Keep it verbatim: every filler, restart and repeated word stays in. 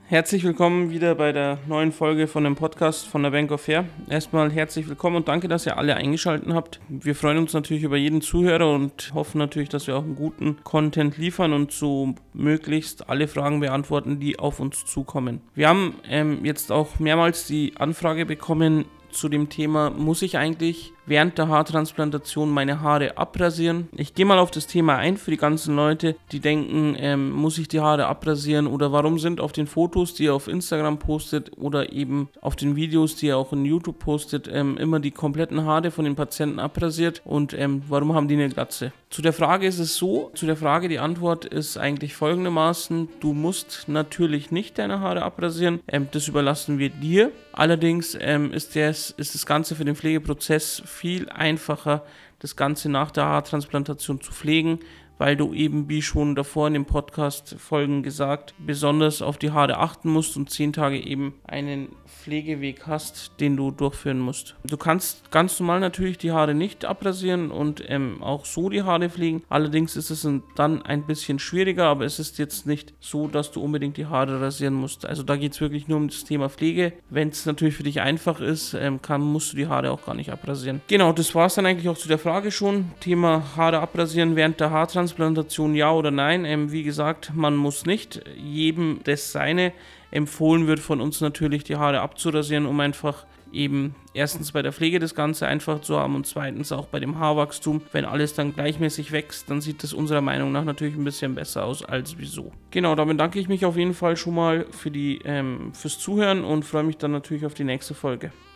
Herzlich willkommen wieder bei der neuen Folge von dem Podcast von der Bank of Hair. Erstmal herzlich willkommen und danke, dass ihr alle eingeschaltet habt. Wir freuen uns natürlich über jeden Zuhörer und hoffen natürlich, dass wir auch einen guten Content liefern und so möglichst alle Fragen beantworten, die auf uns zukommen. Wir haben ähm, jetzt auch mehrmals die Anfrage bekommen zu dem Thema, muss ich eigentlich während der Haartransplantation meine Haare abrasieren? Ich gehe mal auf das Thema ein für die ganzen Leute, die denken, ähm, muss ich die Haare abrasieren oder warum sind auf den Fotos, die ihr auf Instagram postet oder eben auf den Videos, die ihr auch in YouTube postet, ähm, immer die kompletten Haare von den Patienten abrasiert und ähm, warum haben die eine Glatze? Zu der Frage ist es so, zu der Frage die Antwort ist eigentlich folgendermaßen, du musst natürlich nicht deine Haare abrasieren, ähm, das überlassen wir dir. Allerdings ähm, ist, das, ist das Ganze für den Pflegeprozess viel einfacher, das Ganze nach der Haartransplantation zu pflegen, weil du eben, wie schon davor in den Podcast-Folgen gesagt, besonders auf die Haare achten musst und zehn Tage eben einen Pflegeweg hast, den du durchführen musst. Du kannst ganz normal natürlich die Haare nicht abrasieren und ähm, auch so die Haare pflegen. Allerdings ist es dann ein bisschen schwieriger, aber es ist jetzt nicht so, dass du unbedingt die Haare rasieren musst. Also da geht es wirklich nur um das Thema Pflege. Wenn es natürlich für dich einfach ist, ähm, kann, musst du die Haare auch gar nicht abrasieren. Genau, das war es dann eigentlich auch zu der Frage schon. Thema Haare abrasieren während der Haartransplantation. Transplantation ja oder nein, ähm, wie gesagt, man muss nicht, jedem das seine. Empfohlen wird von uns natürlich die Haare abzurasieren, um einfach eben erstens bei der Pflege das Ganze einfach zu haben und zweitens auch bei dem Haarwachstum. Wenn alles dann gleichmäßig wächst, dann sieht das unserer Meinung nach natürlich ein bisschen besser aus als wieso. Genau, damit danke ich mich auf jeden Fall schon mal für die, ähm, fürs Zuhören und freue mich dann natürlich auf die nächste Folge.